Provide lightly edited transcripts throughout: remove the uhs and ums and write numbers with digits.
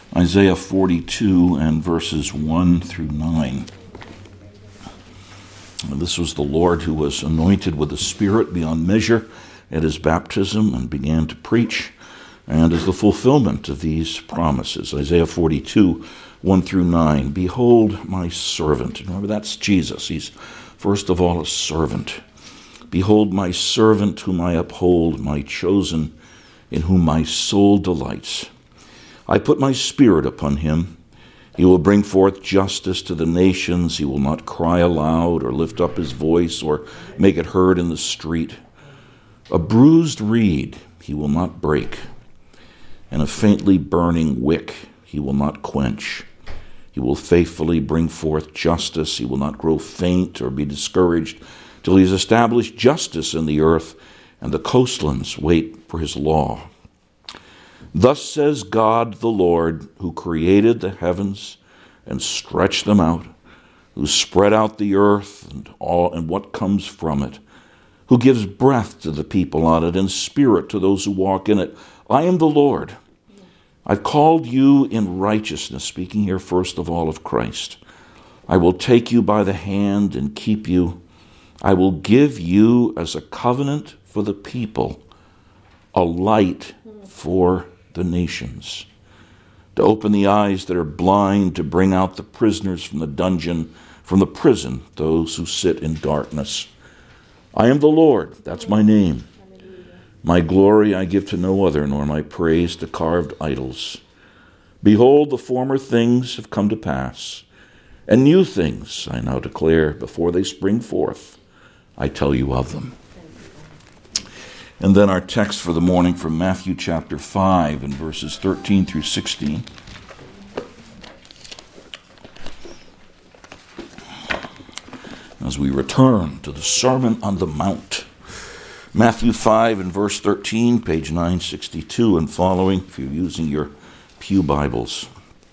Isaiah 42 and verses 1 through 9. This was the Lord who was anointed with the Spirit beyond measure at his baptism and began to preach, and is the fulfillment of these promises. Isaiah 42, 1 through 9. Behold my servant. Remember, that's Jesus. He's first of all a servant. Behold my servant whom I uphold, my chosen, in whom my soul delights. I put my spirit upon him. He will bring forth justice to the nations. He will not cry aloud or lift up his voice or make it heard in the street. A bruised reed he will not break, and a faintly burning wick he will not quench. He will faithfully bring forth justice. He will not grow faint or be discouraged till he has established justice in the earth, and the coastlands wait for his law. Thus says God the Lord, who created the heavens and stretched them out, who spread out the earth and what comes from it, who gives breath to the people on it and spirit to those who walk in it. I am the Lord. I've called you in righteousness, speaking here first of all of Christ. I will take you by the hand and keep you. I will give you as a covenant for the people, a light for the nations, to open the eyes that are blind, to bring out the prisoners from the dungeon, from the prison, those who sit in darkness. I am the Lord, that's my name. My glory I give to no other, nor my praise to carved idols. Behold, the former things have come to pass, and new things I now declare before they spring forth. I tell you of them. And then our text for the morning from Matthew chapter 5 and verses 13 through 16. As we return to the Sermon on the Mount. Matthew 5 and verse 13, page 962 and following, if you're using your pew Bibles.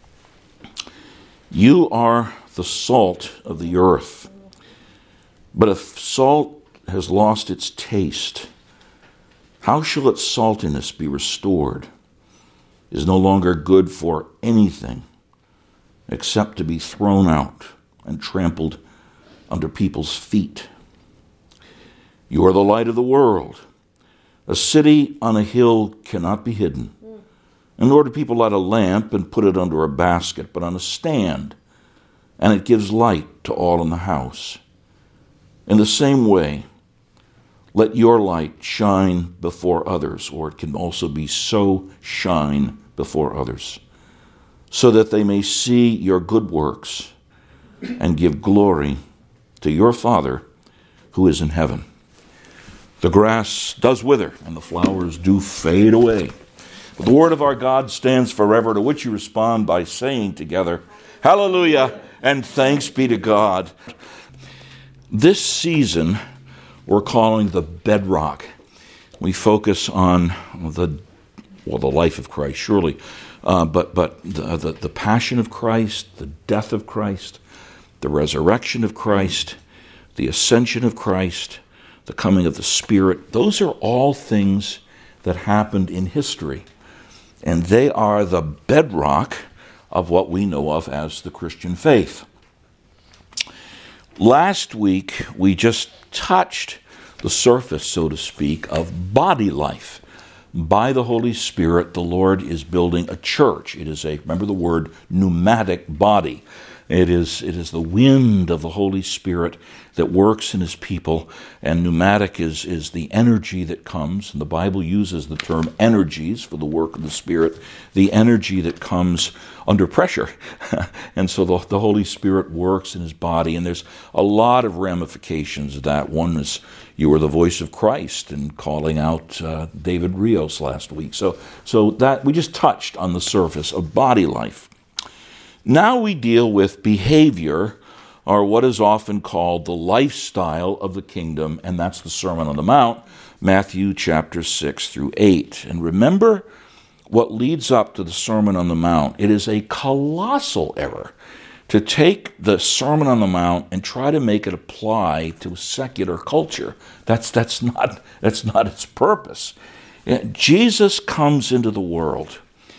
You are the salt of the earth. But if salt has lost its taste, how shall its saltiness be restored? It is no longer good for anything except to be thrown out and trampled under people's feet. You are the light of the world. A city on a hill cannot be hidden. And nor do people light a lamp and put it under a basket, but on a stand, and it gives light to all in the house. In the same way, let your light shine before others, or it can also be so shine before others, so that they may see your good works and give glory to your Father who is in heaven. The grass does wither and the flowers do fade away, but the word of our God stands forever, to which you respond by saying together, Hallelujah, and thanks be to God. This season we're calling the bedrock. We focus on the life of Christ, surely, but the passion of Christ, the death of Christ, the resurrection of Christ, the ascension of Christ, the coming of the Spirit. Those are all things that happened in history, and they are the bedrock of what we know of as the Christian faith. Last week, we just touched the surface, so to speak, of body life. By the Holy Spirit, the Lord is building a church. It is remember the word, pneumatic body. It is the wind of the Holy Spirit that works in his people, and pneumatic is the energy that comes, and the Bible uses the term energies for the work of the Spirit, the energy that comes under pressure. And so the Holy Spirit works in his body, and there's a lot of ramifications of that. One is you were the voice of Christ in calling out David Rios last week. So that we just touched on the surface of body life. Now we deal with behavior, or what is often called the lifestyle of the kingdom, and that's the Sermon on the Mount, Matthew chapter 6 through 8. And remember what leads up to the Sermon on the Mount. It is a colossal error to take the Sermon on the Mount and try to make it apply to secular culture. That's not its purpose. Jesus comes into the world,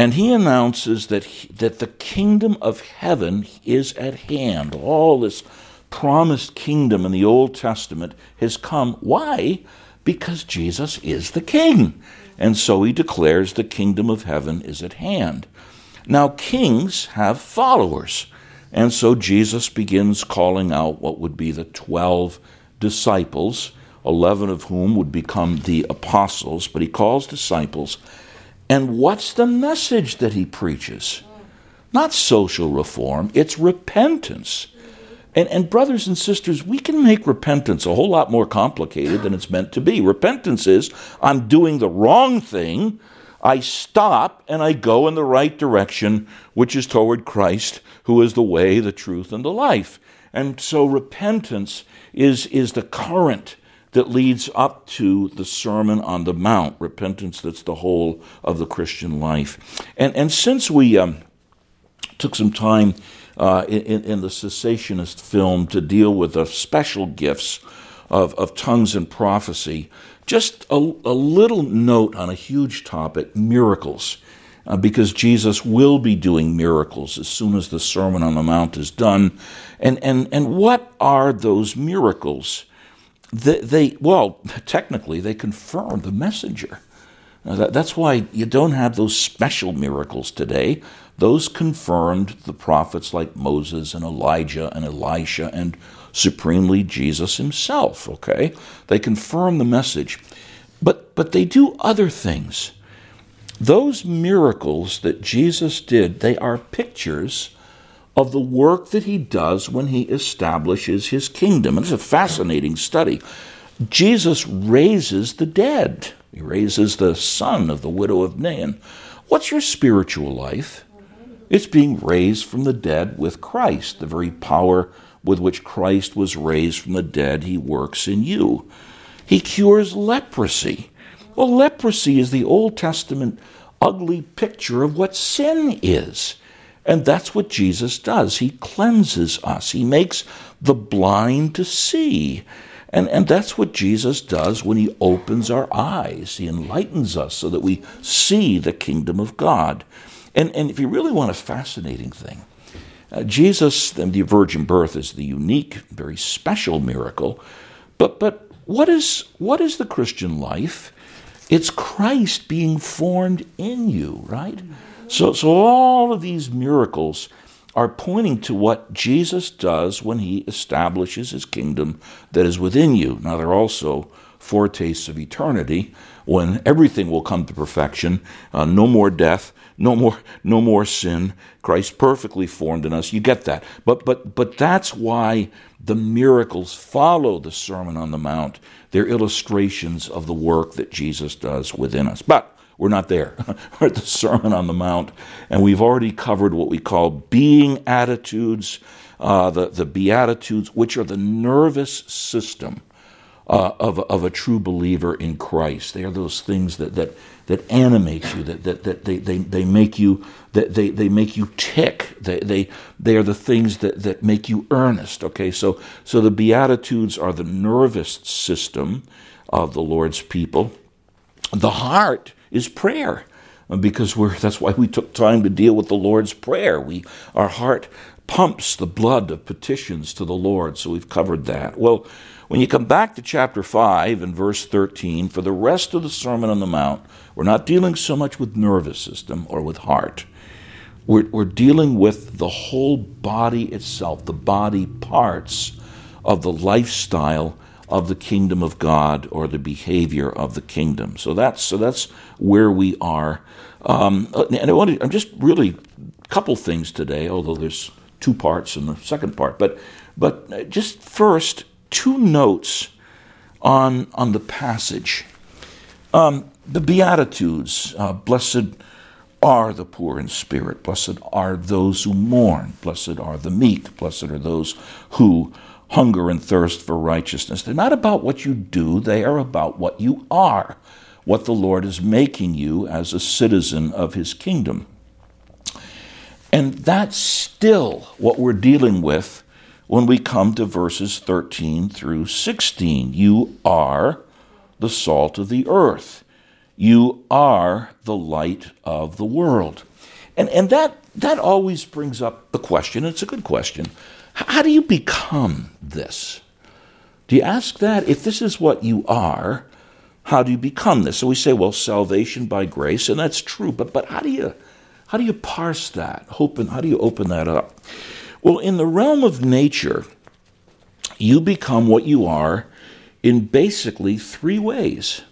And he announces that the kingdom of heaven is at hand. All this promised kingdom in the Old Testament has come. Why? Because Jesus is the king. And so he declares the kingdom of heaven is at hand. Now, kings have followers. And so Jesus begins calling out what would be the 12 disciples, 11 of whom would become the apostles, but he calls disciples. And what's the message that he preaches? Not social reform, it's repentance. And brothers and sisters, we can make repentance a whole lot more complicated than it's meant to be. Repentance is, I'm doing the wrong thing, I stop and I go in the right direction, which is toward Christ, who is the way, the truth, and the life. And so repentance is the current that leads up to the Sermon on the Mount. Repentance, that's the whole of the Christian life. And since we took some time in the cessationist film to deal with the special gifts of tongues and prophecy, just a little note on a huge topic, miracles, because Jesus will be doing miracles as soon as the Sermon on the Mount is done. And what are those miracles? Technically, they confirm the messenger. That's why you don't have those special miracles today. Those confirmed the prophets like Moses and Elijah and Elisha and supremely Jesus himself, okay? They confirm the message. But they do other things. Those miracles that Jesus did, they are pictures of the work that he does when he establishes his kingdom. And it's a fascinating study. Jesus raises the dead. He raises the son of the widow of Nain. What's your spiritual life? It's being raised from the dead with Christ. The very power with which Christ was raised from the dead, he works in you. He cures leprosy. Well, leprosy is the Old Testament ugly picture of what sin is. And that's what Jesus does. He cleanses us. He makes the blind to see. And that's what Jesus does when he opens our eyes. He enlightens us so that we see the kingdom of God. And if you really want a fascinating thing, Jesus and the virgin birth is the unique, very special miracle. But what is the Christian life? It's Christ being formed in you, right? So all of these miracles are pointing to what Jesus does when he establishes his kingdom that is within you. Now, they're also foretastes of eternity, when everything will come to perfection, no more death, no more sin, Christ perfectly formed in us. You get that. But that's why the miracles follow the Sermon on the Mount. They're illustrations of the work that Jesus does within us. But we're not there. We're at the Sermon on the Mount, and we've already covered what we call being attitudes, the Beatitudes, which are the nervous system of a true believer in Christ. They are those things that animate you, that they make you they make you tick. They are the things that make you earnest. Okay, so the Beatitudes are the nervous system of the Lord's people. The heart is prayer, because that's why we took time to deal with the Lord's Prayer. Our heart pumps the blood of petitions to the Lord, so we've covered that. Well, when you come back to chapter 5 and verse 13, for the rest of the Sermon on the Mount, we're not dealing so much with nervous system or with heart. We're dealing with the whole body itself, the body parts of the lifestyle of the kingdom of God, or the behavior of the kingdom. So that's where we are. And I'm just really a couple things today, although there's two parts in the second part. But just first, two notes on the passage. The Beatitudes, blessed are the poor in spirit, blessed are those who mourn, blessed are the meek, blessed are those who hunger and thirst for righteousness. They're not about what you do, they are about what you are, what the Lord is making you as a citizen of his kingdom. And that's still what we're dealing with when we come to verses 13 through 16. You are the salt of the earth. You are the light of the world. And that always brings up the question, and it's a good question, how do you become this? Do you ask that? If this is what you are, how do you become this? So we say, well, salvation by grace, and that's true, but how do you parse that? How do you open that up? Well, in the realm of nature, you become what you are in basically three ways.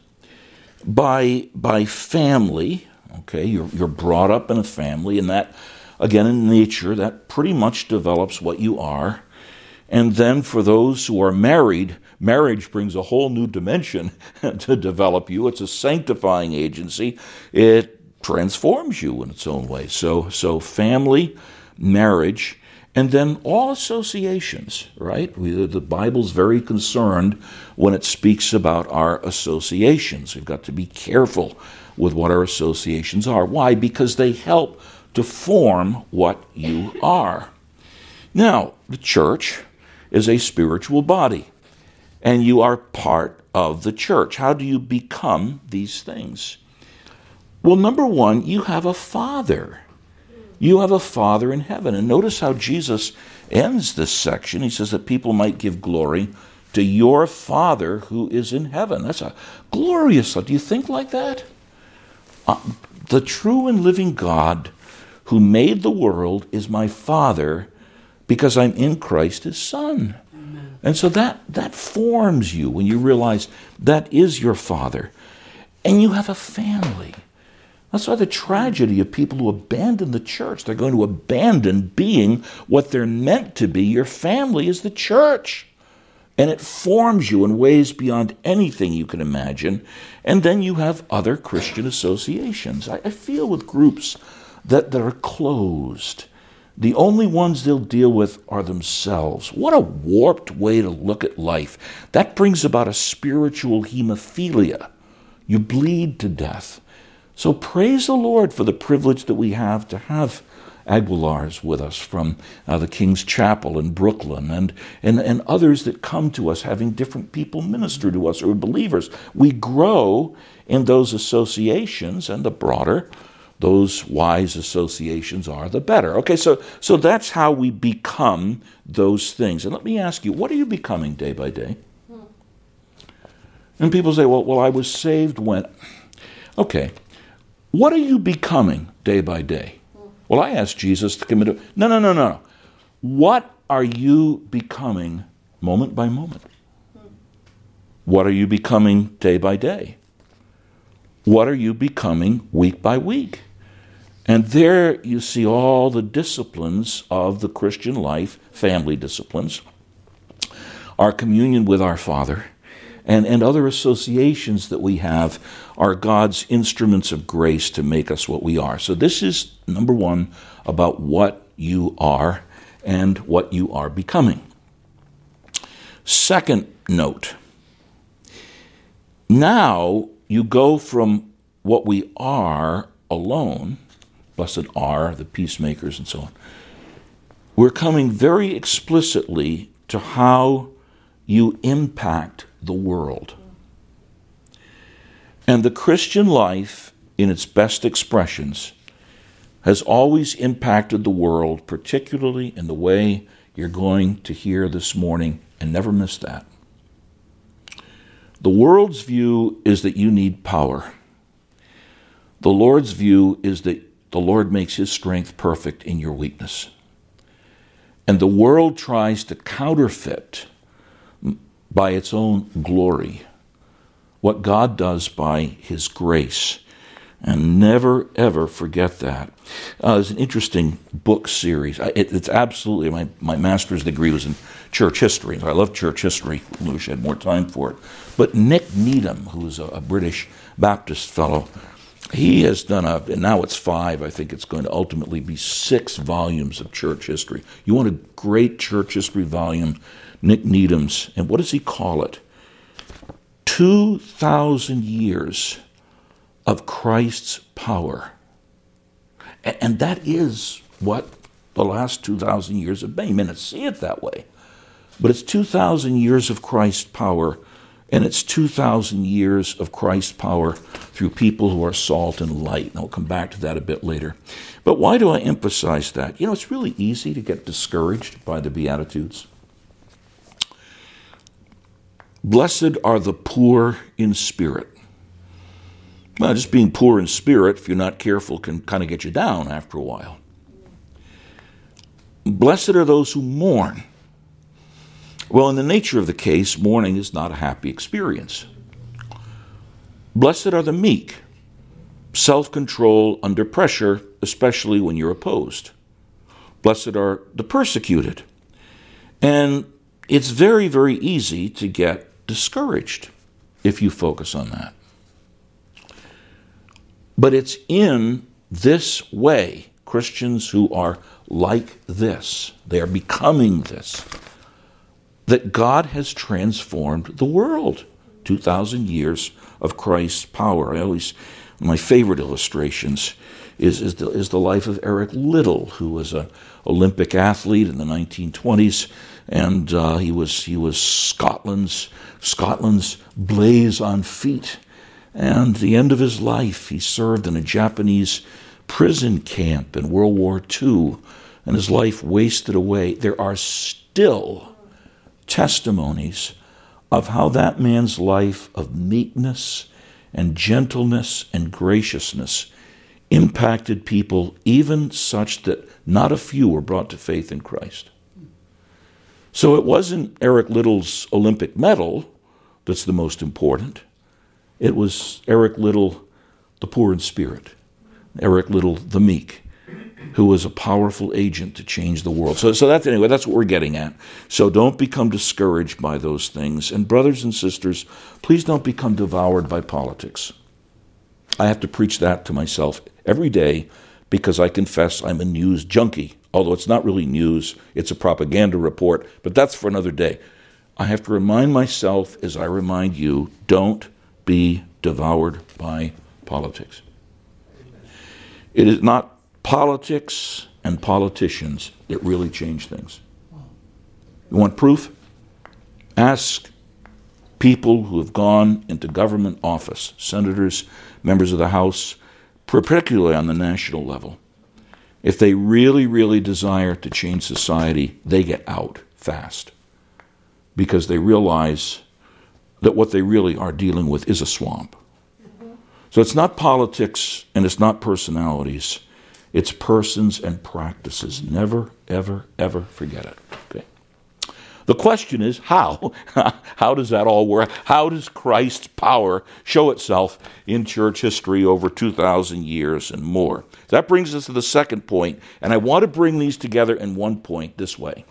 By family, okay, you're brought up in a family, and that, again, in nature, that pretty much develops what you are. And then for those who are married, marriage brings a whole new dimension to develop you. It's a sanctifying agency. It transforms you in its own way. So family, marriage, and then all associations, right? The Bible's very concerned when it speaks about our associations. We've got to be careful with what our associations are. Why? Because they help to form what you are. Now, the church is a spiritual body, and you are part of the church. How do you become these things? Well, number one, you have a Father. You have a Father in heaven. And notice how Jesus ends this section. He says that people might give glory to your Father who is in heaven. That's a glorious thought. Do you think like that? The true and living God who made the world is my Father, because I'm in Christ, his Son. Amen. And so that forms you when you realize that is your Father. And you have a family. That's why the tragedy of people who abandon the church, they're going to abandon being what they're meant to be. Your family is the church. And it forms you in ways beyond anything you can imagine. And then you have other Christian associations. I feel with groups that are closed. The only ones they'll deal with are themselves. What a warped way to look at life. That brings about a spiritual hemophilia. You bleed to death. So praise the Lord for the privilege that we have to have Aguilars with us from the King's Chapel in Brooklyn and others that come to us having different people minister to us or believers. We grow in those associations, and the broader those wise associations are, the better. Okay, so that's how we become those things. And let me ask you, what are you becoming day by day? And people say, well, I was saved when... Okay, what are you becoming day by day? Well, I asked Jesus to come into... No. What are you becoming moment by moment? What are you becoming day by day? What are you becoming week by week? And there you see all the disciplines of the Christian life, family disciplines, our communion with our Father, and other associations that we have are God's instruments of grace to make us what we are. So this is, number one, about what you are and what you are becoming. Second note, now you go from what we are alone, blessed are the peacemakers and so on, we're coming very explicitly to how you impact the world. And the Christian life, in its best expressions, has always impacted the world, particularly in the way you're going to hear this morning, and never miss that. The world's view is that you need power. The Lord's view is that the Lord makes his strength perfect in your weakness. And the world tries to counterfeit by its own glory what God does by his grace. And never, ever forget that. It's an interesting book series. It's absolutely, my master's degree was in church history. I love church history. I wish I had more time for it. But Nick Needham, who's a British Baptist fellow, he has done and now it's 5, I think it's going to ultimately be 6 volumes of church history. You want a great church history volume, Nick Needham's, and what does he call it? 2,000 years of Christ's power. And that is what the last 2,000 years have been. You may not see it that way, but it's 2,000 years of Christ's power And it's 2,000 years of Christ's power through people who are salt and light. And I'll come back to that a bit later. But why do I emphasize that? It's really easy to get discouraged by the Beatitudes. Blessed are the poor in spirit. Well, just being poor in spirit, if you're not careful, can kind of get you down after a while. Blessed are those who mourn. Well, in the nature of the case, mourning is not a happy experience. Blessed are the meek. Self-control under pressure, especially when you're opposed. Blessed are the persecuted. And it's very, very easy to get discouraged if you focus on that. But it's in this way, Christians who are like this, they are becoming this, that God has transformed the world. 2,000 years of Christ's power. One of my favorite illustrations is the life of Eric Liddell, who was an Olympic athlete in the 1920s, and he was Scotland's blaze on feet. And at the end of his life, he served in a Japanese prison camp in World War II, and his life wasted away. There are still testimonies of how that man's life of meekness and gentleness and graciousness impacted people, even such that not a few were brought to faith in Christ. So it wasn't Eric Liddell's Olympic medal that's the most important. It was Eric Liddell, the poor in spirit, Eric Liddell, the meek, who was a powerful agent to change the world. So that's what we're getting at. So don't become discouraged by those things. And brothers and sisters, please don't become devoured by politics. I have to preach that to myself every day because I confess I'm a news junkie. Although it's not really news, it's a propaganda report, but that's for another day. I have to remind myself, as I remind you, don't be devoured by politics. It is not politics and politicians that really change things. You want proof? Ask people who have gone into government office, senators, members of the House, particularly on the national level. If they really, really desire to change society, they get out fast because they realize that what they really are dealing with is a swamp. So it's not politics and it's not personalities. It's persons and practices. Never, ever, ever forget it. Okay. The question is how? How does that all work? How does Christ's power show itself in church history over 2,000 years and more? That brings us to the second point, and I want to bring these together in one point this way.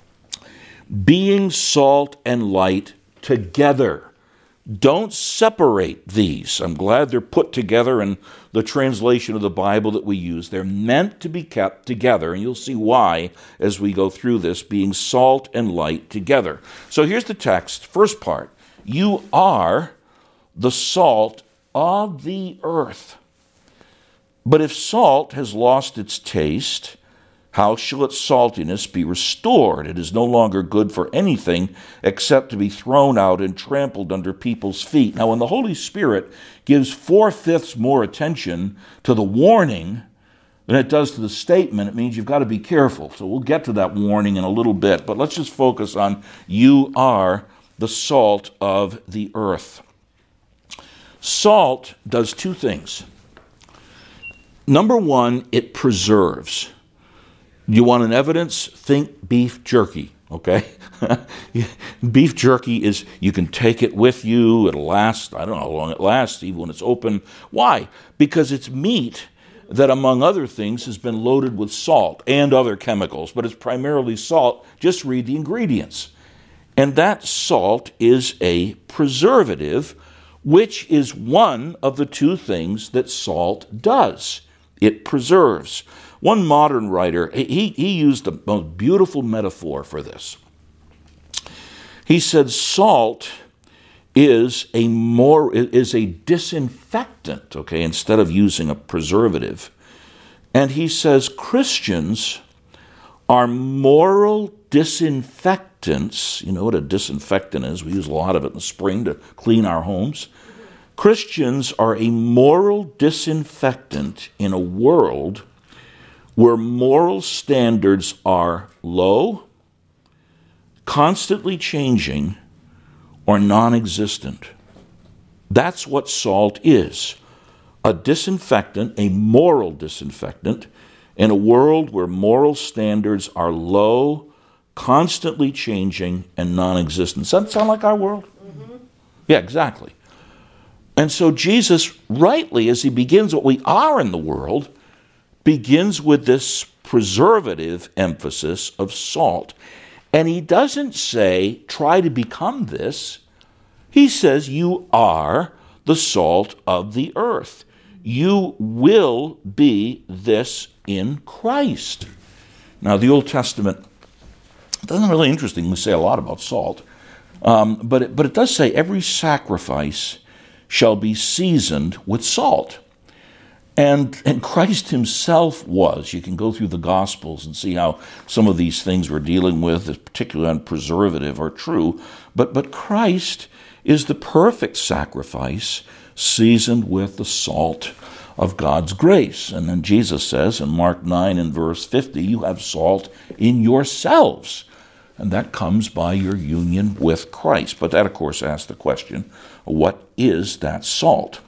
Being salt and light together. Don't separate these. I'm glad they're put together in the translation of the Bible that we use. They're meant to be kept together, and you'll see why as we go through this, being salt and light together. So here's the text, first part. You are the salt of the earth. But if salt has lost its taste, how shall its saltiness be restored? It is no longer good for anything except to be thrown out and trampled under people's feet. Now, when the Holy Spirit gives 4/5 more attention to the warning than it does to the statement, it means you've got to be careful. So we'll get to that warning in a little bit, but let's just focus on you are the salt of the earth. Salt does two things. Number one, it preserves. You want an evidence? Think beef jerky, okay? Beef jerky is, you can take it with you. It'll last, I don't know how long it lasts, even when it's open. Why? Because it's meat that, among other things, has been loaded with salt and other chemicals, but it's primarily salt. Just read the ingredients. And that salt is a preservative, which is one of the two things that salt does. It preserves. One modern writer, he used the most beautiful metaphor for this. He said salt is a disinfectant, okay, instead of using a preservative. And he says Christians are moral disinfectants. You know what a disinfectant is? We use a lot of it in the spring to clean our homes. Christians are a moral disinfectant in a world where moral standards are low, constantly changing, or non-existent. That's what salt is. A disinfectant, a moral disinfectant, in a world where moral standards are low, constantly changing, and non-existent. Does that sound like our world? Mm-hmm. Yeah, exactly. And so Jesus, rightly, as he begins what we are in the world, begins with this preservative emphasis of salt. And he doesn't say, try to become this. He says, you are the salt of the earth. You will be this in Christ. Now, the Old Testament doesn't really interestingly say a lot about salt, but it does say every sacrifice shall be seasoned with salt. And Christ himself was. You can go through the Gospels and see how some of these things we're dealing with, particularly on preservative, are true. But Christ is the perfect sacrifice seasoned with the salt of God's grace. And then Jesus says in Mark 9 and verse 50, you have salt in yourselves. And that comes by your union with Christ. But that, of course, asks the question, what is that salt?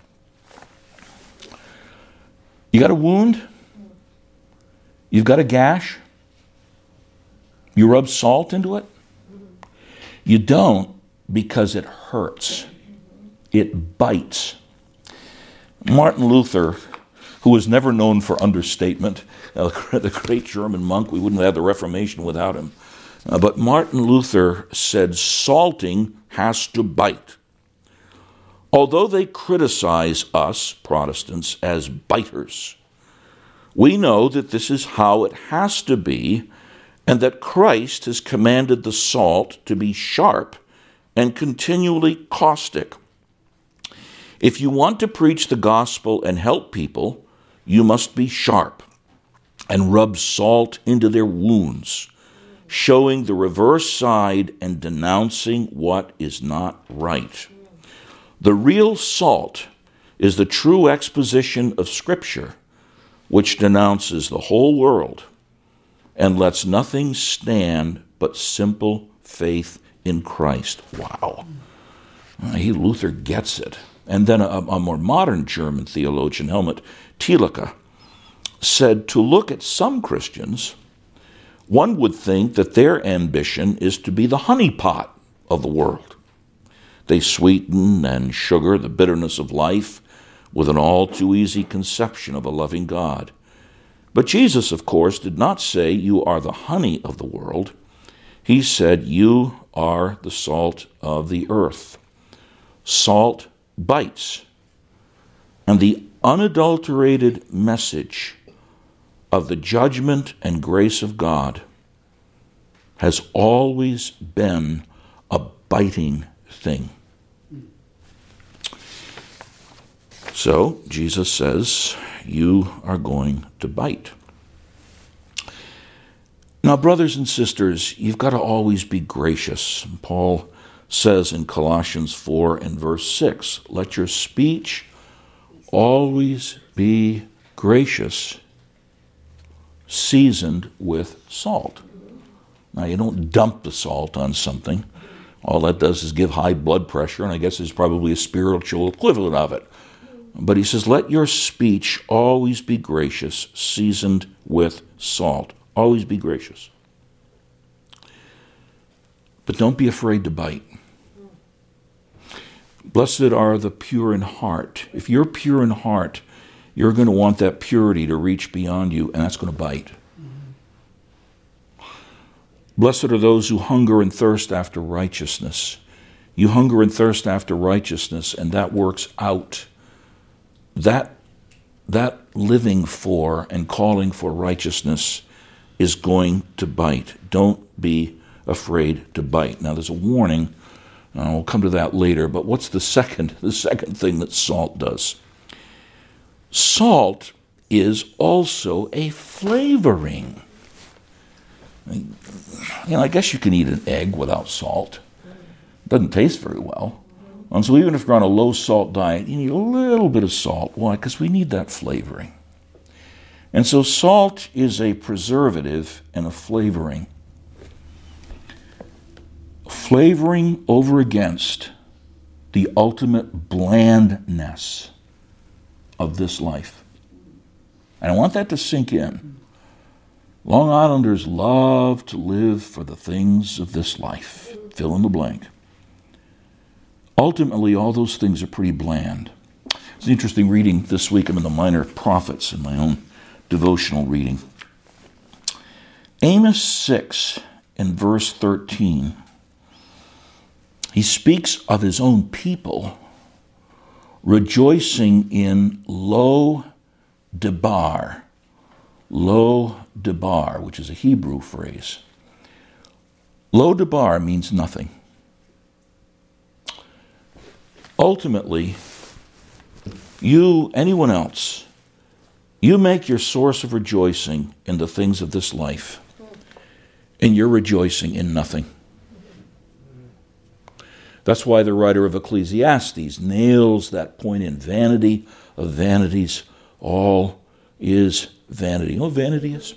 You got a wound? You've got a gash? You rub salt into it? You don't, because it hurts. It bites. Martin Luther, who was never known for understatement, the great German monk, we wouldn't have the Reformation without him. But Martin Luther said salting has to bite. Although they criticize us, Protestants, as biters, we know that this is how it has to be, and that Christ has commanded the salt to be sharp and continually caustic. If you want to preach the gospel and help people, you must be sharp and rub salt into their wounds, showing the reverse side and denouncing what is not right. The real salt is the true exposition of Scripture, which denounces the whole world and lets nothing stand but simple faith in Christ. Wow. Luther gets it. And then a more modern German theologian, Helmut Thielicke, said to look at some Christians, one would think that their ambition is to be the honeypot of the world. They sweeten and sugar the bitterness of life with an all too easy conception of a loving God. But Jesus, of course, did not say you are the honey of the world. He said you are the salt of the earth. Salt bites. And the unadulterated message of the judgment and grace of God has always been a biting thing. So Jesus says, you are going to bite. Now, brothers and sisters, you've got to always be gracious. Paul says in Colossians 4 and verse 6, let your speech always be gracious, seasoned with salt. Now, you don't dump the salt on something. All that does is give high blood pressure, and I guess there's probably a spiritual equivalent of it. But he says, let your speech always be gracious, seasoned with salt. Always be gracious. But don't be afraid to bite. Blessed are the pure in heart. If you're pure in heart, you're going to want that purity to reach beyond you, and that's going to bite. Blessed are those who hunger and thirst after righteousness. You hunger and thirst after righteousness, and that works out. That living for and calling for righteousness is going to bite. Don't be afraid to bite. Now, there's a warning. We'll come to that later. But what's the second thing that salt does? Salt is also a flavoring. I guess you can eat an egg without salt. It doesn't taste very well. And so even if you're on a low-salt diet, you need a little bit of salt. Why? Because we need that flavoring. And so salt is a preservative and a flavoring. Flavoring over against the ultimate blandness of this life. And I want that to sink in. Long Islanders love to live for the things of this life. Fill in the blank. Ultimately, all those things are pretty bland. It's an interesting reading this week. I'm in the Minor Prophets in my own devotional reading. Amos 6 in verse 13. He speaks of his own people rejoicing in Lo Debar. Lo Debar, which is a Hebrew phrase. Lo Debar means nothing. Ultimately, you, anyone else, you make your source of rejoicing in the things of this life, and you're rejoicing in nothing. That's why the writer of Ecclesiastes nails that point in. Vanity of vanities, all is vanity. You know what vanity is?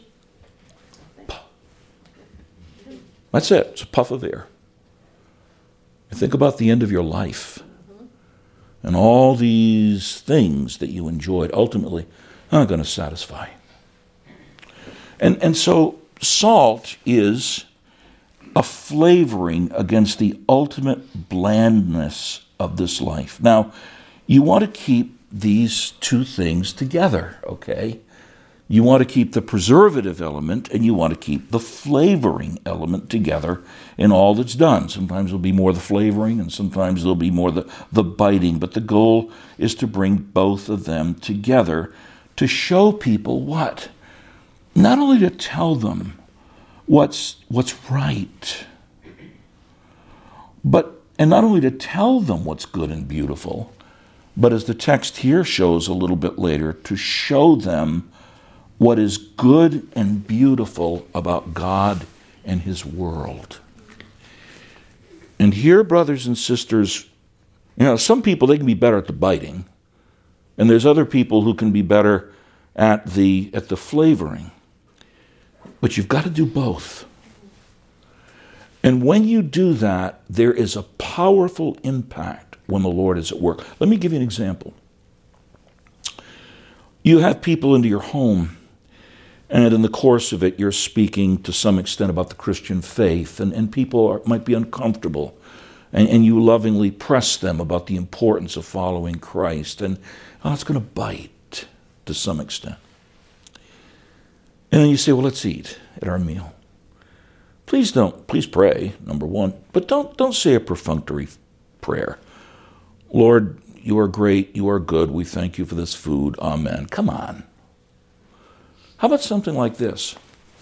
That's it. It's a puff of air. And think about the end of your life. And all these things that you enjoyed ultimately aren't going to satisfy. And so salt is a flavoring against the ultimate blandness of this life. Now, you want to keep these two things together, okay? You want to keep the preservative element and you want to keep the flavoring element together in all that's done. Sometimes it'll be more the flavoring and sometimes there'll be more the biting, but the goal is to bring both of them together to show people what? Not only to tell them what's right, and not only to tell them what's good and beautiful, but as the text here shows a little bit later, to show them what is good and beautiful about God and His world. And here, brothers and sisters, some people, they can be better at the biting, and there's other people who can be better at the flavoring. But you've got to do both. And when you do that, there is a powerful impact when the Lord is at work. Let me give you an example. You have people into your home, and in the course of it, you're speaking to some extent about the Christian faith, and people might be uncomfortable, and you lovingly press them about the importance of following Christ, and it's going to bite to some extent. And then you say, well, let's eat at our meal. Please pray, number one, but don't say a perfunctory prayer. Lord, you are great, you are good, we thank you for this food, amen. Come on. How about something like this?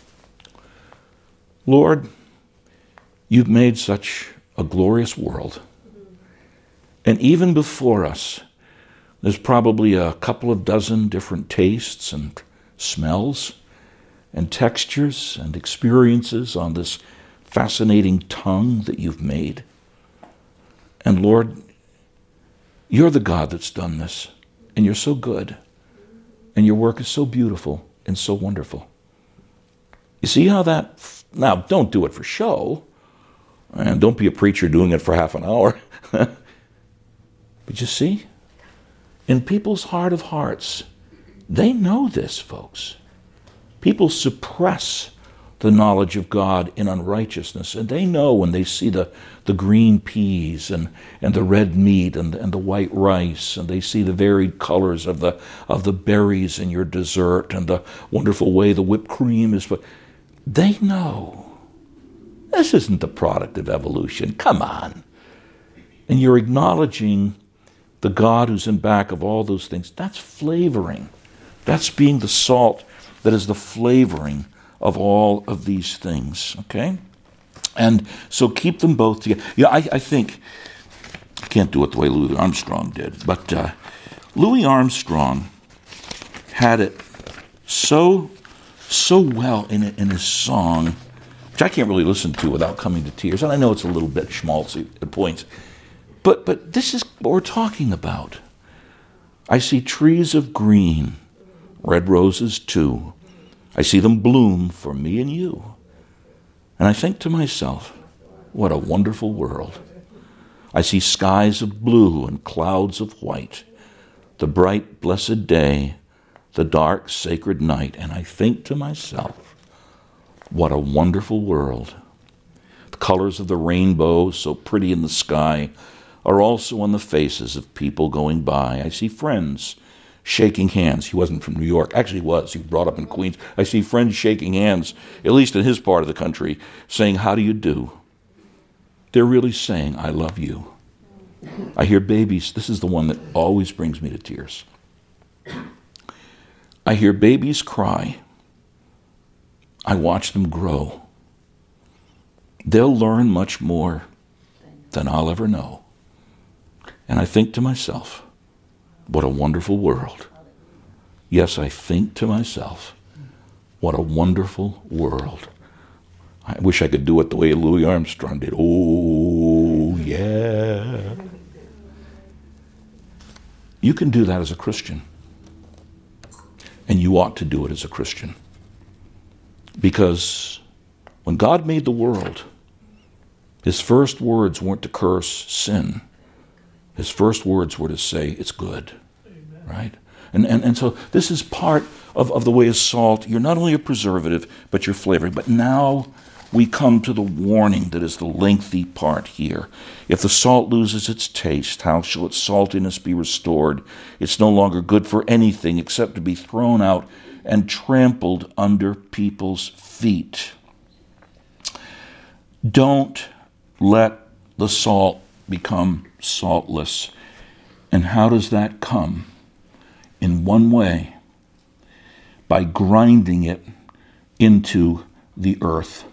Lord, you've made such a glorious world. And even before us, there's probably a couple of dozen different tastes and smells and textures and experiences on this fascinating tongue that you've made. And Lord, you're the God that's done this, and you're so good, and your work is so beautiful and so wonderful. You see how that, now don't do it for show, and don't be a preacher doing it for half an hour. But you see, in people's heart of hearts, they know this, folks. People suppress the knowledge of God in unrighteousness, and they know when they see the green peas and the red meat and the white rice, and they see the varied colors of the berries in your dessert and the wonderful way the whipped cream is. They know this isn't the product of evolution. Come on. And you're acknowledging the God who's in back of all those things. That's flavoring. That's being the salt that is the flavoring of all of these things, okay? And so keep them both together. I think, I can't do it the way Louis Armstrong did, but Louis Armstrong had it so well in his song, which I can't really listen to without coming to tears. And I know it's a little bit schmaltzy at points. But this is what we're talking about. I see trees of green, red roses too. I see them bloom for me and you. And I think to myself, what a wonderful world. I see skies of blue and clouds of white, the bright, blessed day, the dark, sacred night. And I think to myself, what a wonderful world. The colors of the rainbow, so pretty in the sky, are also on the faces of people going by. I see friends shaking hands. He wasn't from New York. Actually, he was. He was brought up in Queens. I see friends shaking hands, at least in his part of the country, saying, how do you do? They're really saying, I love you. I hear babies. This is the one that always brings me to tears. I hear babies cry. I watch them grow. They'll learn much more than I'll ever know. And I think to myself, what a wonderful world. Yes, I think to myself, what a wonderful world. I wish I could do it the way Louis Armstrong did. Oh, yeah. You can do that as a Christian. And you ought to do it as a Christian. Because when God made the world, his first words weren't to curse sin. His first words were to say, it's good. Amen. Right? And so this is part of the way of salt. You're not only a preservative, but you're flavoring. But now we come to the warning that is the lengthy part here. If the salt loses its taste, how shall its saltiness be restored? It's no longer good for anything except to be thrown out and trampled under people's feet. Don't let the salt become saltless. And how does that come? In one way, by grinding it into the earth,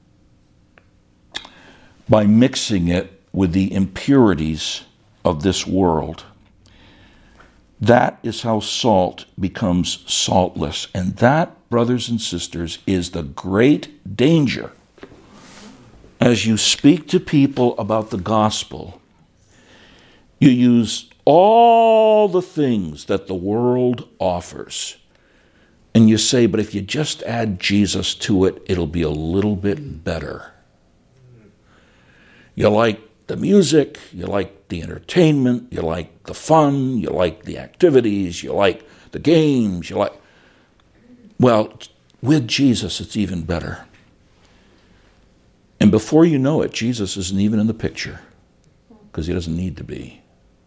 by mixing it with the impurities of this world. That is how salt becomes saltless. And that, brothers and sisters, is the great danger. As you speak to people about the gospel, you use all the things that the world offers. And you say, but if you just add Jesus to it, it'll be a little bit better. You like the music, you like the entertainment, you like the fun, you like the activities, you like the games, well, with Jesus, it's even better. And before you know it, Jesus isn't even in the picture because he doesn't need to be.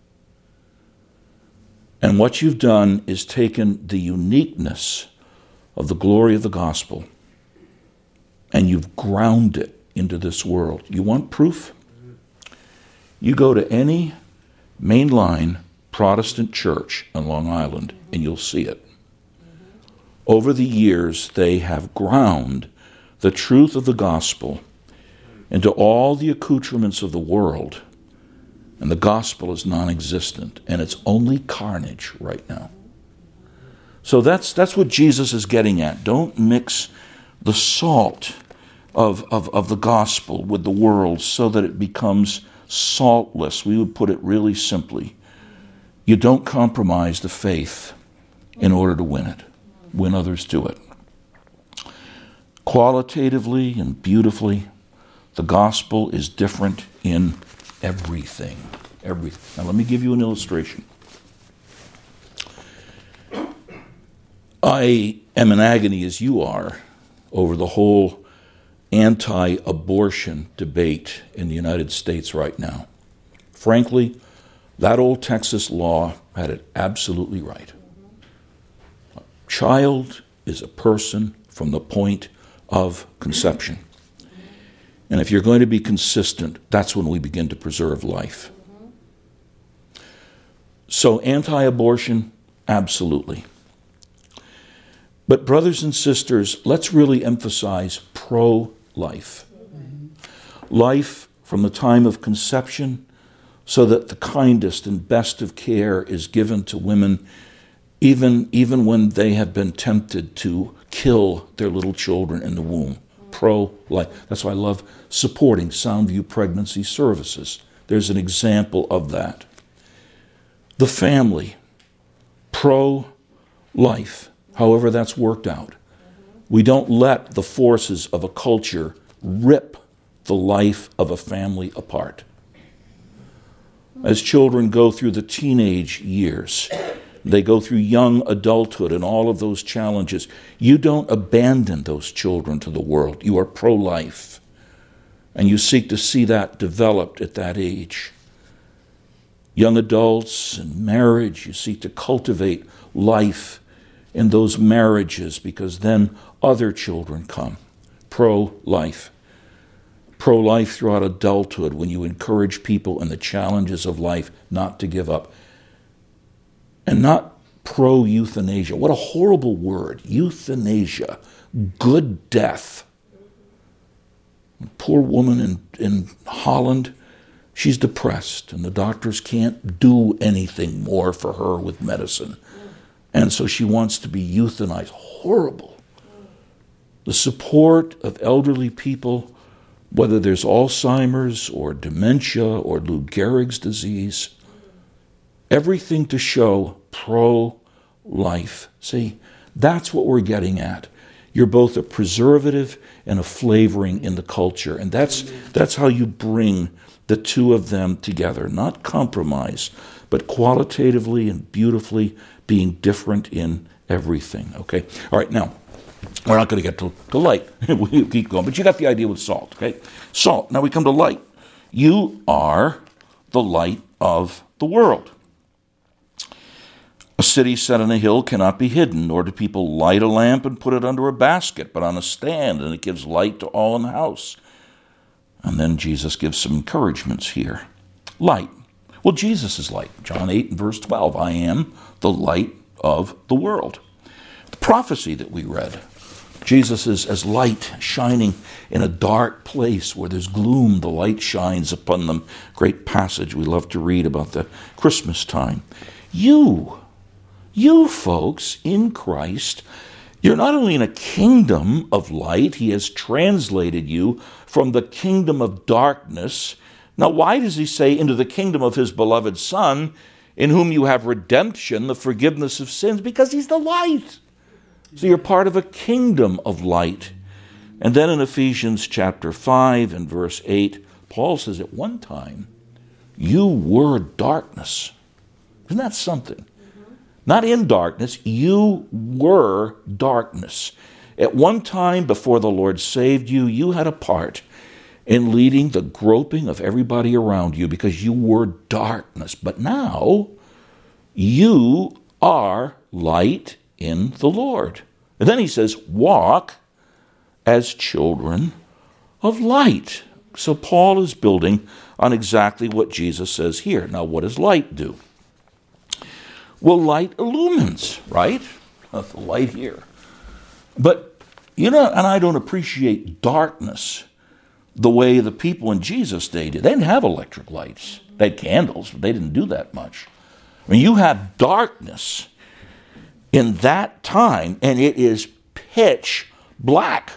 And what you've done is taken the uniqueness of the glory of the gospel and you've ground it into this world. You want proof? You go to any mainline Protestant church on Long Island and you'll see it. Over the years, they have ground the truth of the gospel into all the accoutrements of the world, and the gospel is non-existent, and it's only carnage right now. So that's what Jesus is getting at. Don't mix the salt of the gospel with the world so that it becomes saltless. We would put it really simply. You don't compromise the faith in order to win it, win others to it. Qualitatively and beautifully, the gospel is different in everything. Everything. Now let me give you an illustration. I am in agony as you are over the whole anti-abortion debate in the United States right now. Frankly, that old Texas law had it absolutely right. A child is a person from the point of conception. And if you're going to be consistent, that's when we begin to preserve life. So anti-abortion, absolutely. But brothers and sisters, let's really emphasize pro-life. Life from the time of conception so that the kindest and best of care is given to women even when they have been tempted to kill their little children in the womb. pro-life. That's why I love supporting Soundview Pregnancy Services. There's an example of that. The family, pro-life, however that's worked out. We don't let the forces of a culture rip the life of a family apart. As children go through the teenage years, they go through young adulthood and all of those challenges. You don't abandon those children to the world. You are pro-life. And you seek to see that developed at that age. Young adults and marriage, you seek to cultivate life in those marriages because then other children come. Pro-life. Pro-life throughout adulthood when you encourage people in the challenges of life not to give up. And not pro-euthanasia. What a horrible word. Euthanasia. Good death. A poor woman in Holland, she's depressed, and the doctors can't do anything more for her with medicine. And so she wants to be euthanized. Horrible. The support of elderly people, whether there's Alzheimer's or dementia or Lou Gehrig's disease, everything to show pro-life. See, that's what we're getting at. You're both a preservative and a flavoring in the culture. And that's how you bring the two of them together. Not compromise, but qualitatively and beautifully being different in everything. Okay? All right, now, we're not going to get to light. We keep going. But you got the idea with salt, okay? Salt. Now we come to light. You are the light of the world. A city set on a hill cannot be hidden, nor do people light a lamp and put it under a basket, but on a stand, and it gives light to all in the house. And then Jesus gives some encouragements here. Light. Well, Jesus is light. John 8 and verse 12. I am the light of the world. The prophecy that we read. Jesus is as light shining in a dark place where there's gloom. The light shines upon them. Great passage we love to read about the Christmas time. You folks in Christ, you're not only in a kingdom of light, he has translated you from the kingdom of darkness. Now, why does he say into the kingdom of his beloved Son, in whom you have redemption, the forgiveness of sins? Because he's the light. So you're part of a kingdom of light. And then in Ephesians chapter 5 and verse 8, Paul says at one time, you were darkness. Isn't that something? Not in darkness, you were darkness. At one time before the Lord saved you, you had a part in leading the groping of everybody around you because you were darkness. But now, you are light in the Lord. And then he says, walk as children of light. So Paul is building on exactly what Jesus says here. Now, what does light do? Well, light illumines, right? The light here. But, and I don't appreciate darkness the way the people in Jesus' day did. They didn't have electric lights. They had candles, but they didn't do that much. I mean, you have darkness in that time, and it is pitch black.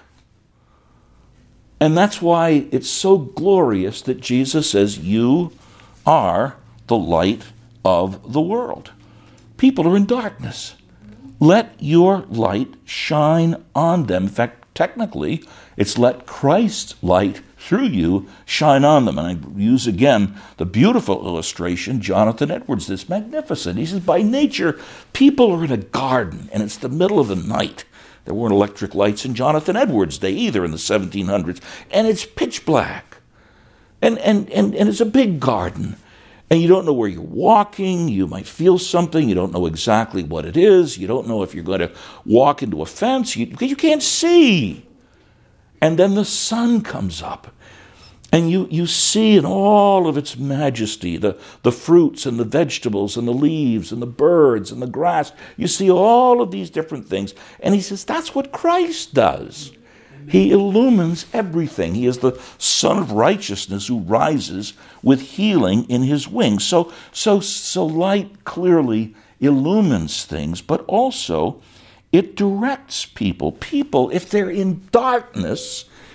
And that's why it's so glorious that Jesus says, you are the light of the world. People are in darkness. Let your light shine on them. In fact, technically, it's let Christ's light through you shine on them. And I use again the beautiful illustration, Jonathan Edwards, this magnificent. He says, by nature, people are in a garden, and it's the middle of the night. There weren't electric lights in Jonathan Edwards' day either in the 1700s. And it's pitch black. And it's a big garden. And you don't know where you're walking. You might feel something. You don't know exactly what it is. You don't know if you're going to walk into a fence because you can't see. And then the sun comes up. And you see in all of its majesty the fruits and the vegetables and the leaves and the birds and the grass. You see all of these different things. And he says that's what Christ does. He illumines everything. He is the Son of Righteousness who rises with healing in his wings. So light clearly illumines things, but also it directs people. People, if they're in darkness,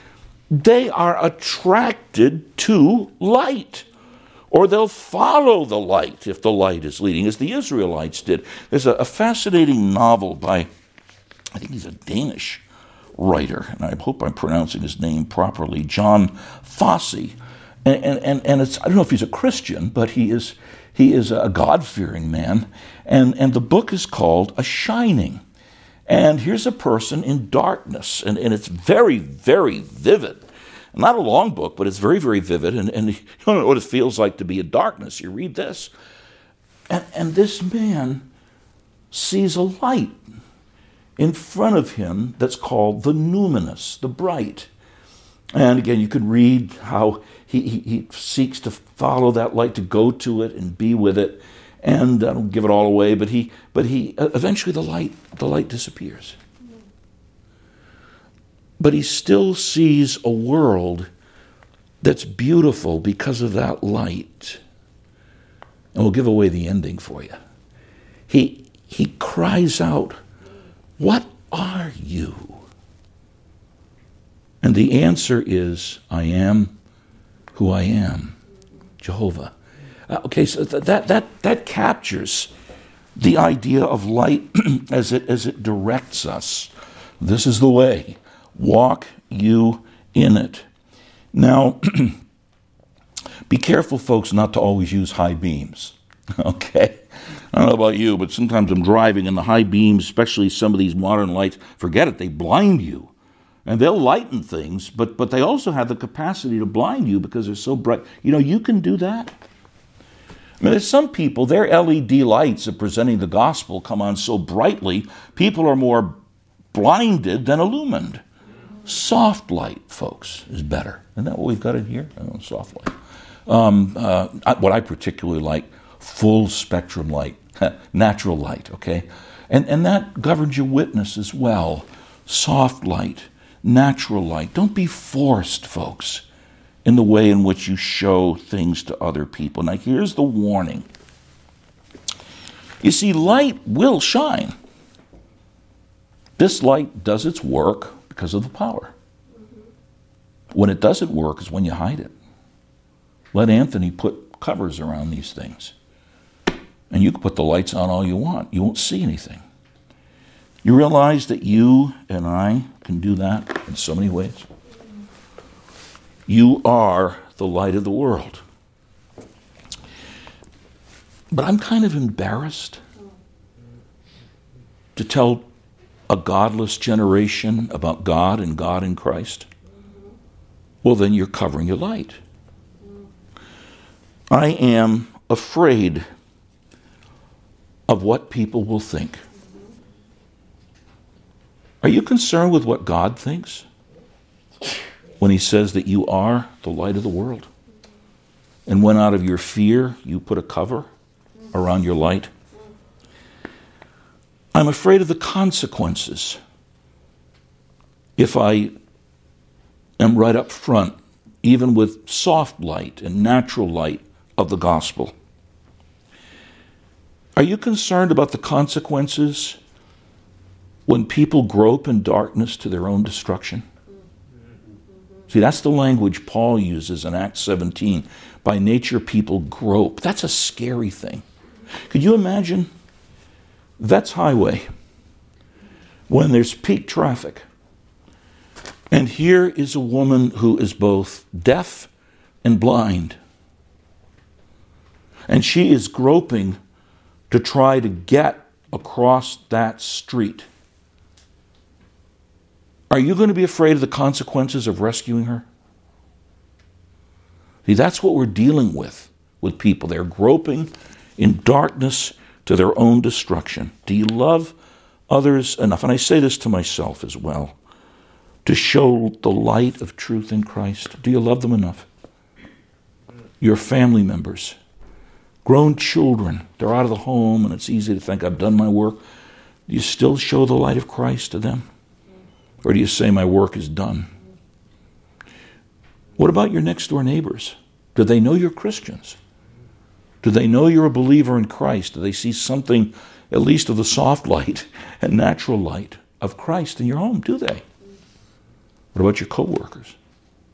they are attracted to light. Or they'll follow the light if the light is leading, as the Israelites did. There's a fascinating novel by, I think he's a Danish writer, and I hope I'm pronouncing his name properly, John Fosse. And it's, I don't know if he's a Christian, but he is a God-fearing man. And the book is called A Shining. And here's a person in darkness, and it's very, very vivid. Not a long book, but it's very, very vivid, and you don't know what it feels like to be in darkness. You read this, and this man sees a light in front of him that's called the numinous, the bright. And again, you could read how he seeks to follow that light, to go to it and be with it. And I don't give it all away, but he eventually the light disappears. But he still sees a world that's beautiful because of that light. And we'll give away the ending for you. He cries out, "What are you?" And the answer is, "I am who I am, Jehovah." Okay, so that captures the idea of light as it directs us. This is the way. Walk you in it. Now, be careful, folks, not to always use high beams. Okay? I don't know about you, but sometimes I'm driving and the high beams, especially some of these modern lights, forget it, they blind you. And they'll lighten things, but they also have the capacity to blind you because they're so bright. You know, you can do that. I mean, there's some people, their LED lights of presenting the gospel come on so brightly, people are more blinded than illumined. Soft light, folks, is better. Isn't that what we've got in here? Soft light. What I particularly like, full spectrum light, natural light, okay? And that governs your witness as well. Soft light, natural light. Don't be forced, folks, in the way in which you show things to other people. Now, here's the warning. You see, light will shine. This light does its work because of the power. When it doesn't work is when you hide it. Let Anthony put covers around these things. And you can put the lights on all you want. You won't see anything. You realize that you and I can do that in so many ways. You are the light of the world. But I'm kind of embarrassed to tell a godless generation about God and God in Christ. Well, then you're covering your light. I am afraid of what people will think. Are you concerned with what God thinks when he says that you are the light of the world? And when out of your fear you put a cover around your light? I'm afraid of the consequences if I am right up front, even with soft light and natural light of the gospel. Are you concerned about the consequences when people grope in darkness to their own destruction? See, that's the language Paul uses in Acts 17. By nature, people grope. That's a scary thing. Could you imagine Vets Highway when there's peak traffic, and here is a woman who is both deaf and blind, and she is groping to try to get across that street. Are you going to be afraid of the consequences of rescuing her? See, that's what we're dealing with people. They're groping in darkness to their own destruction. Do you love others enough? And I say this to myself as well, to show the light of truth in Christ. Do you love them enough? Your family members, grown children, they're out of the home and it's easy to think, I've done my work. Do you still show the light of Christ to them? Or do you say, my work is done? What about your next door neighbors? Do they know you're Christians? Do they know you're a believer in Christ? Do they see something, at least of the soft light and natural light of Christ in your home? Do they? What about your coworkers?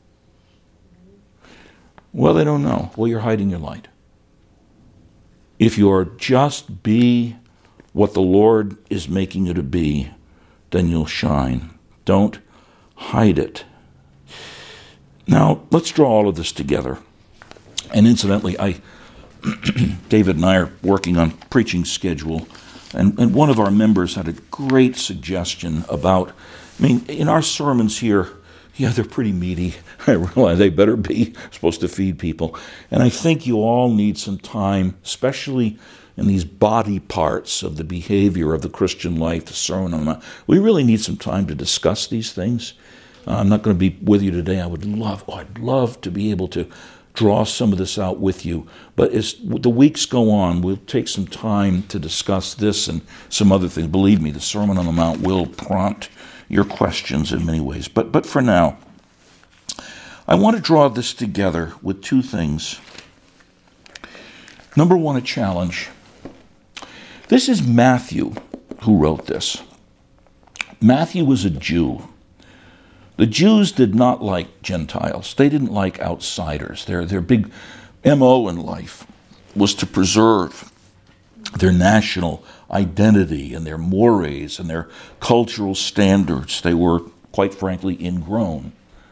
Well, they don't know. Well, you're hiding your light. If you're just be what the Lord is making you to be, then you'll shine. Don't hide it. Now, let's draw all of this together. And incidentally, David and I are working on preaching schedule, and one of our members had a great suggestion about, in our sermons here, they're pretty meaty. I realize they better be supposed to feed people. And I think you all need some time, especially in these body parts of the behavior of the Christian life, the Sermon on the Mount. We really need some time to discuss these things. I'm not going to be with you today. I'd love to be able to draw some of this out with you. But as the weeks go on, we'll take some time to discuss this and some other things. Believe me, the Sermon on the Mount will prompt your questions in many ways. But for now, I want to draw this together with two things. Number one, a challenge. This is Matthew who wrote this. Matthew was a Jew. The Jews did not like Gentiles. They didn't like outsiders. Their big MO in life was to preserve their national identity and their mores and their cultural standards. They were, quite frankly, ingrown.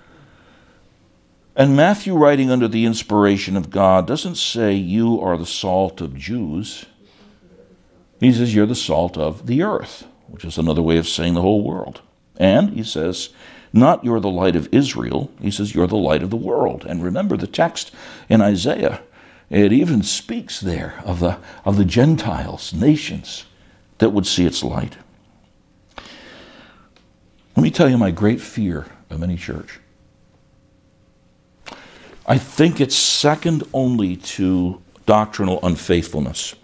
And Matthew, writing under the inspiration of God, doesn't say you are the salt of Jews. He says you're the salt of the earth, which is another way of saying the whole world. And he says, not you're the light of Israel. He says you're the light of the world. And remember the text in Isaiah. It even speaks there of the Gentiles, nations that would see its light. Let me tell you my great fear of any church. I think it's second only to doctrinal unfaithfulness.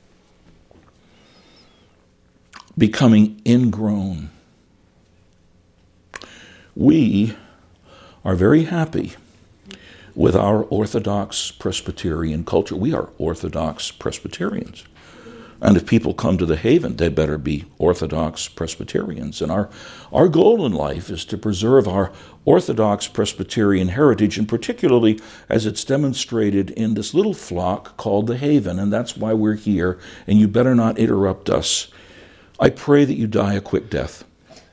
Becoming ingrown. We are very happy with our Orthodox Presbyterian culture. We are Orthodox Presbyterians. And if people come to the Haven, they better be Orthodox Presbyterians. And our goal in life is to preserve our Orthodox Presbyterian heritage, and particularly as it's demonstrated in this little flock called the Haven. And that's why we're here, and you better not interrupt us. I pray that you die a quick death.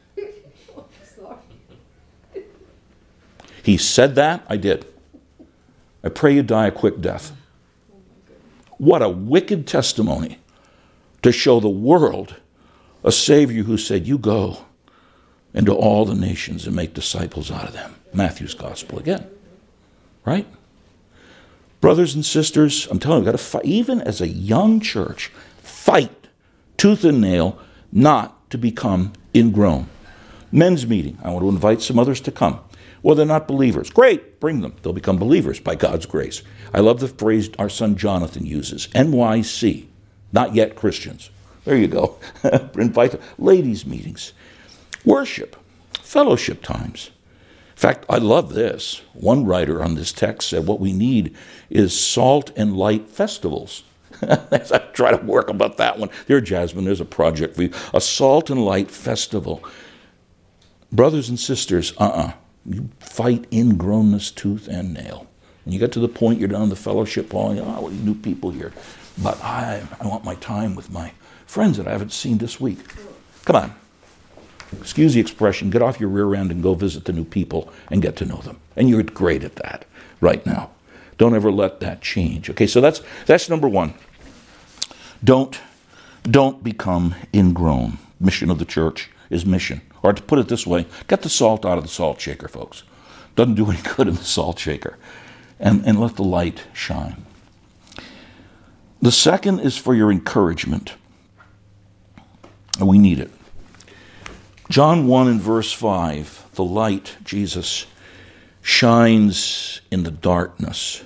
He said that, I did. I pray you die a quick death. What a wicked testimony to show the world a Savior who said, you go into all the nations and make disciples out of them. Matthew's gospel again. Right? Brothers and sisters, I'm telling you, we've got to fight, even as a young church, fight tooth and nail not to become ingrown. Men's meeting. I want to invite some others to come. Well, they're not believers. Great, bring them. They'll become believers by God's grace. I love the phrase our son Jonathan uses, NYC, not yet Christians. There you go. Invite them. Ladies' meetings, worship, fellowship times. In fact, I love this. One writer on this text said what we need is salt and light festivals. As I try to work about that one. There, Jasmine, there's a project for you. A salt and light festival. Brothers and sisters, you fight ingrownness tooth and nail. And you get to the point you're down in the fellowship hall, and well, you new people here. But I want my time with my friends that I haven't seen this week. Come on. Excuse the expression, get off your rear end and go visit the new people and get to know them. And you're great at that right now. Don't ever let that change. Okay, so that's number one. Don't become ingrown. Mission of the church is mission. Or to put it this way, get the salt out of the salt shaker, folks. Doesn't do any good in the salt shaker. And let the light shine. The second is for your encouragement. And we need it. John 1 and verse 5, the light, Jesus, shines in the darkness.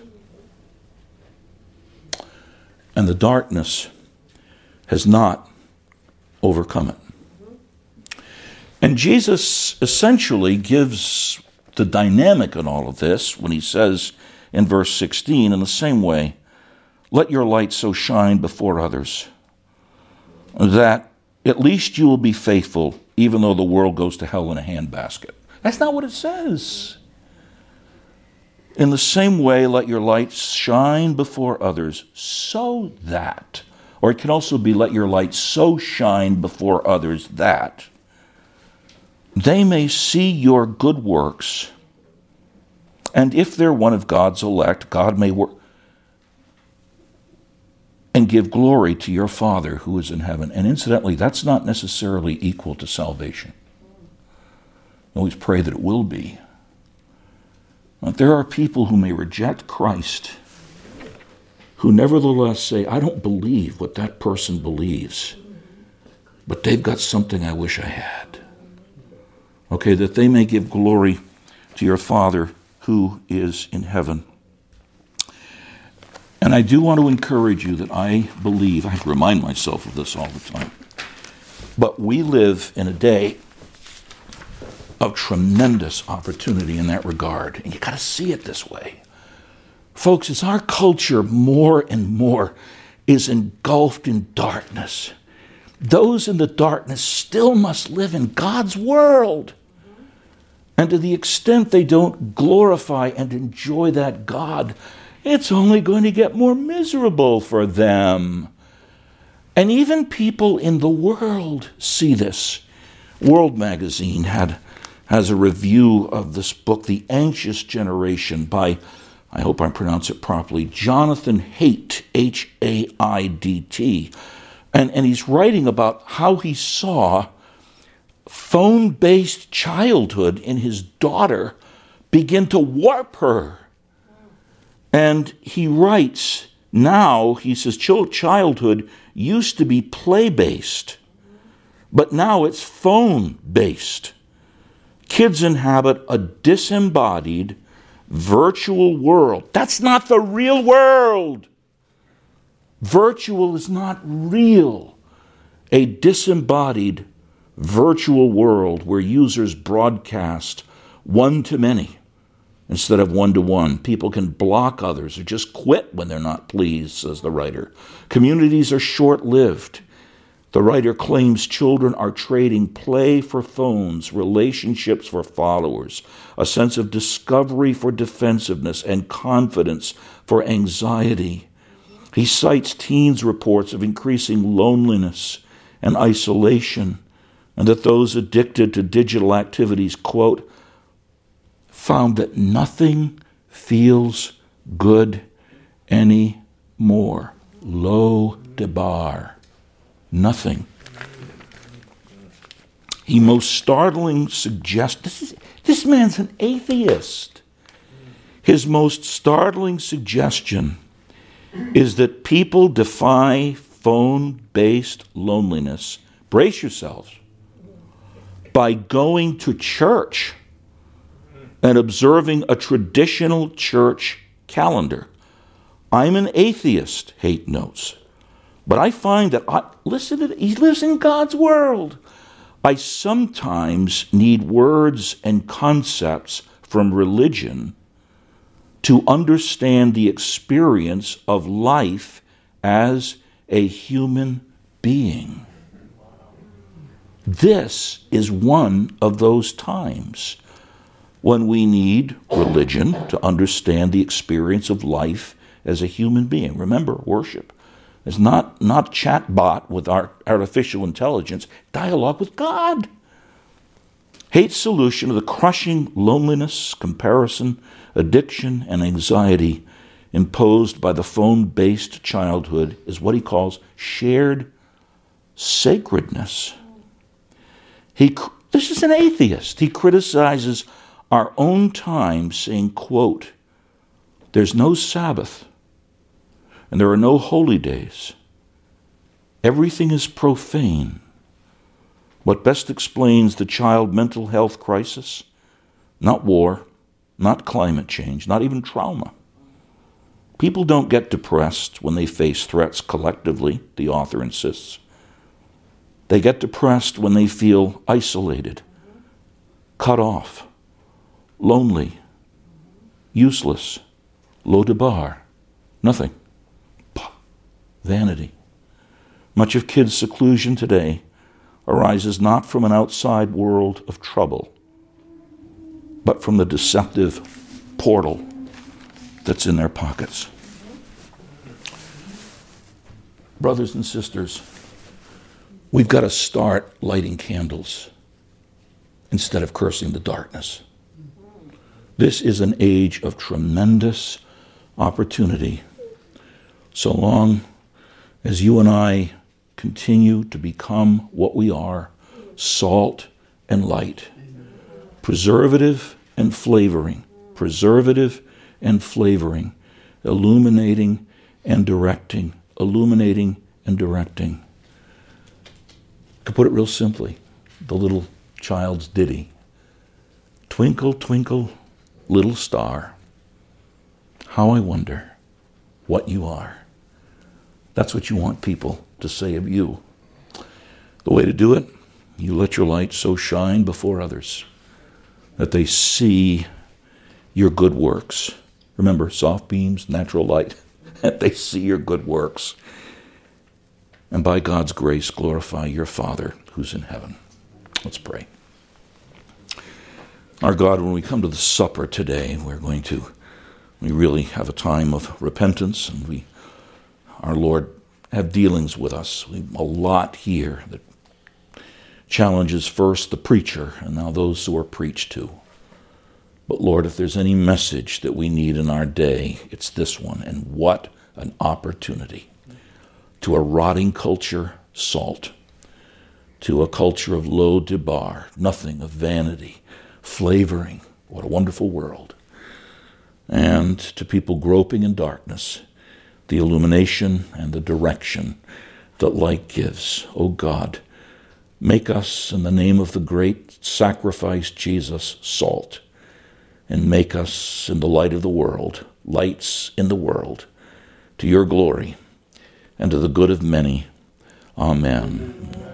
And the darkness has not overcome it. And Jesus essentially gives the dynamic in all of this when he says in verse 16, in the same way, let your light so shine before others that at least you will be faithful even though the world goes to hell in a handbasket. That's not what it says. In the same way, let your light shine before others so that, or it can also be let your light so shine before others that they may see your good works, and if they're one of God's elect, God may work and give glory to your Father who is in heaven. And incidentally, that's not necessarily equal to salvation. I always pray that it will be. But there are people who may reject Christ, who nevertheless say, I don't believe what that person believes, but they've got something I wish I had. Okay, that they may give glory to your Father who is in heaven. And I do want to encourage you that I believe, I remind myself of this all the time, but we live in a day of tremendous opportunity in that regard. And you got to see it this way. Folks, as our culture more and more is engulfed in darkness, those in the darkness still must live in God's world. And to the extent they don't glorify and enjoy that God, it's only going to get more miserable for them. And even people in the world see this. World Magazine has a review of this book, The Anxious Generation, by, I hope I pronounce it properly, Jonathan Haidt, H-A-I-D-T. And he's writing about how he saw phone-based childhood in his daughter begin to warp her. And he writes, now, he says, childhood used to be play-based, but now it's phone-based. Kids inhabit a disembodied virtual world. That's not the real world. Virtual is not real. A disembodied virtual world where users broadcast one-to-many instead of one-to-one. People can block others or just quit when they're not pleased, says the writer. Communities are short-lived. The writer claims children are trading play for phones, relationships for followers, a sense of discovery for defensiveness, and confidence for anxiety. He cites teens' reports of increasing loneliness and isolation, and that those addicted to digital activities, quote, found that nothing feels good anymore. Lo debar. Nothing. He most startling suggests, this man's an atheist. His most startling suggestion is that people defy phone-based loneliness, brace yourselves, by going to church and observing a traditional church calendar. I'm an atheist, Haidt notes. But I find that, he lives in God's world. I sometimes need words and concepts from religion to understand the experience of life as a human being. This is one of those times when we need religion to understand the experience of life as a human being. Remember, worship is not chatbot with our artificial intelligence, dialogue with God. Haidt's solution to the crushing loneliness, comparison, addiction, and anxiety imposed by the phone-based childhood is what he calls shared sacredness. This is an atheist. He criticizes our own time, saying, quote, there's no Sabbath, and there are no holy days. Everything is profane. What best explains the child mental health crisis? Not war, not climate change, not even trauma. People don't get depressed when they face threats collectively, the author insists. They get depressed when they feel isolated, cut off, lonely, useless, lo debar, nothing. Vanity. Much of kids' seclusion today arises not from an outside world of trouble, but from the deceptive portal that's in their pockets. Brothers and sisters, we've got to start lighting candles instead of cursing the darkness. This is an age of tremendous opportunity. So long as you and I continue to become what we are, salt and light, preservative and flavoring, illuminating and directing. To put it real simply, the little child's ditty. Twinkle, twinkle, little star, how I wonder what you are. That's what you want people to say of you. The way to do it, you let your light so shine before others that they see your good works. Remember, soft beams, natural light. They see your good works. And by God's grace, glorify your Father who's in heaven. Let's pray. Our God, when we come to the supper today, we really have a time of repentance, and our Lord, have dealings with us. We've a lot here that challenges first the preacher and now those who are preached to. But Lord, if there's any message that we need in our day, it's this one. And what an opportunity. To a rotting culture, salt. To a culture of low debar, nothing, of vanity, flavoring. What a wonderful world. And to people groping in darkness, the illumination and the direction that light gives. Oh God, make us, in the name of the great sacrifice Jesus, salt. And make us, in the light of the world, lights in the world, to your glory and to the good of many. Amen.